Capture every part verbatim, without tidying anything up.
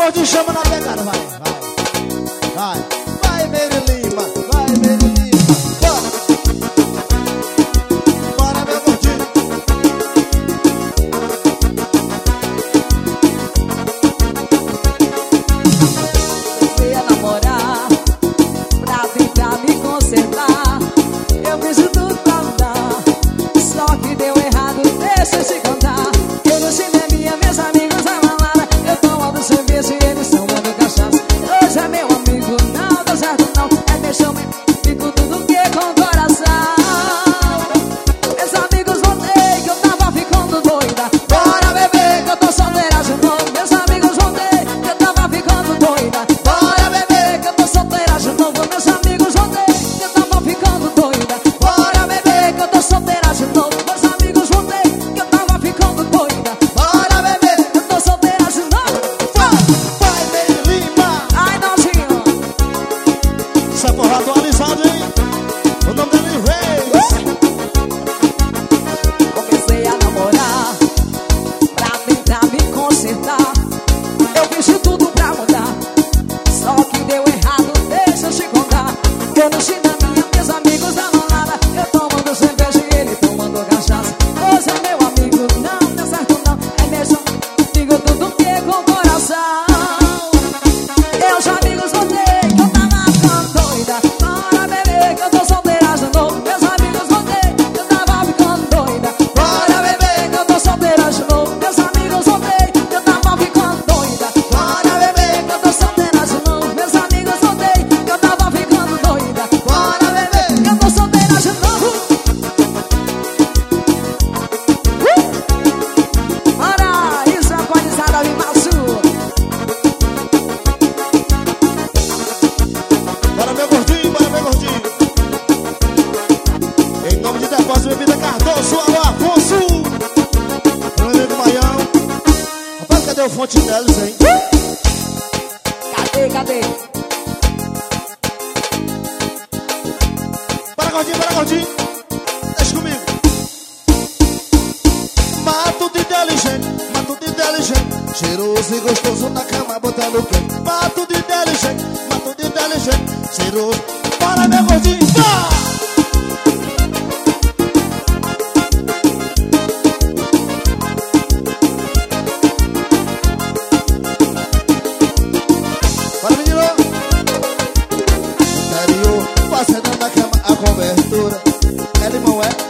gordinho, chama na pegada, vai, vai, vai, vai, Meire Lima, vai, Meire Lima, bora, bora, meu gordinho. Comecei a namorar pra tentar me consertar. Eu fiz de tudo pra mudar, só que deu errado, deixa eu te contar. Eu não sei minha, meus amigos da balada, eu tomando cerveja e eles tomando cachaça. Hoje é meu amigo, não dá certo não, é meu chão, fico tudo que com o coração. Meus amigos voltei que eu tava ficando doida, bora beber que eu tô solteira de novo. Meus amigos voltei que eu tava ficando doida, bora beber que eu tô solteira de novo. Meus amigos voltei que eu tava ficando doida, bora beber que eu tô solteira de novo. Meus amigos voltei que eu tava ficando doida, bora beber que eu tô solteira de novo. Vai, Meire Lima. Ai, Naldinho, Essa porra atualizada, hein? O nome dele é Reis. comecei a namorar pra tentar me consertar. Eu fiz de tudo pra mudar, só que deu errado, deixa eu te contar. Eu não tinha minha, meus amigos da balada, eu tomando cerveja e ele tomando cachaça. Hoje é meu amigo, não dá certo não, é mesmo, digo tudo que é com o coração. Meus amigos voltei que eu tava ficando doida, bora beber que eu tô solteira de novo. Meus amigos voltei que eu tava ficando doida, bora beber que eu tô solteira de novo. Meus amigos voltei que eu tava ficando doida, bora beber que eu tô solteira de novo. Meus amigos voltei que eu tava ficando doida, bora beber que eu tô solteira de novo. Uh! Bora, isso é atualizada, me machuca. Bora, meu gordinho, bora, meu gordinho. Em nome de Depósito Bebida Cardoso, alô, Afonso. Meu amigo Maião. Rapaz, cadê o fonte deles, hein? Cadê, cadê? Bora, gordinho, bora, gordinho. Deixa comigo. Mato de inteligente, mato de inteligente. Cheiroso e gostoso na cama, botando o quê? Mato de inteligente, mato de inteligente. Cheiroso. Bora, meu gordinho, vai! Bora, menino! Interior, fazendo na cama a cobertura. É limão, é?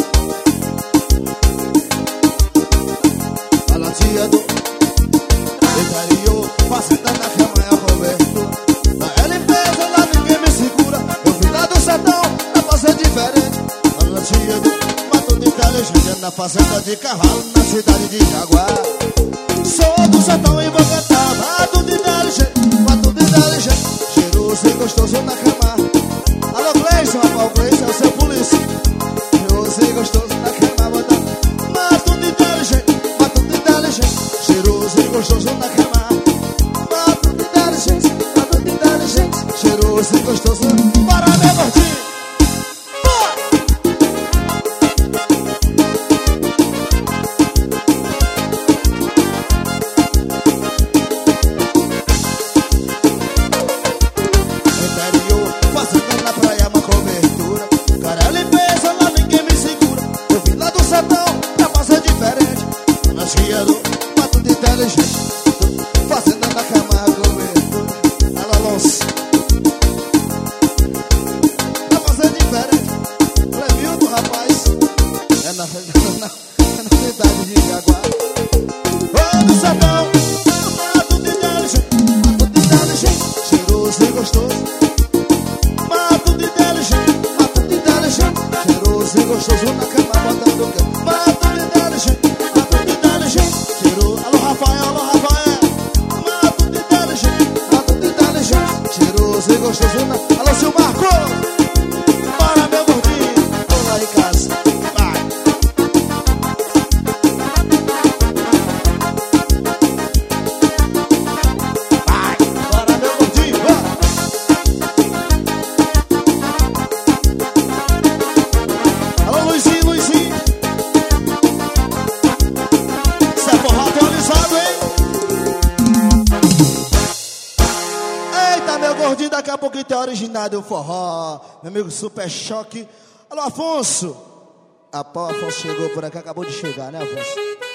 Balanceado. Interior, fazendo na cama a cobertura. Na limpeza lá ninguém me segura. Eu vim lá do sertão pra fazer diferente. Balanceado, mato de inteligente. Na fazenda de cavalo, na cidade de Jaguar. Sou do sertão e vou cantar. Mato de inteligente, mato de inteligente. Cheiroso e gostoso na cama. Alô, Gleison, rapaz, o Gleison é o seu polícia. Cheiroso e gostoso na cama, botando. Mato de inteligente, mato de inteligente. Cheiroso e gostoso na cama. Mato de inteligente, mato de inteligente. Cheiroso e gostoso. Para, meu gordinho! Interior, fazendo na praia uma cobertura. Cara, limpeza lá ninguém me segura. Eu vim lá do sertão pra fazer diferente. Balanceado, mato de inteligente. Fazendo na cama a cobertura. Alô, Alonso. Pra fazer diferente. Levio do rapaz. É na, na, é na cidade de Jaguar. Ô, do sertão, mato de inteligente. Mato de inteligente. Cheiroso e gostoso. Mato de inteligente, mato de inteligente. Cheiroso e gostoso na cama, botando o quê? Mato de inteligente, mato de inteligente. Cheiroso, alô Rafael, alô Rafael. Mato de inteligente, mato de inteligente. Cheiroso e gostoso na... Alô, seu Marco. Bora, meu gordinho. Vamos lá em casa. Vai. Vai. Bora, meu gordinho. Bora. Alô, Luizinho, Luizinho. Isso é forró atualizado, hein? gordinho, daqui a pouquinho tem a original do forró. Meu amigo Super Choque. Alô, Afonso. A pau, Afonso chegou por aqui, acabou de chegar, né, Afonso?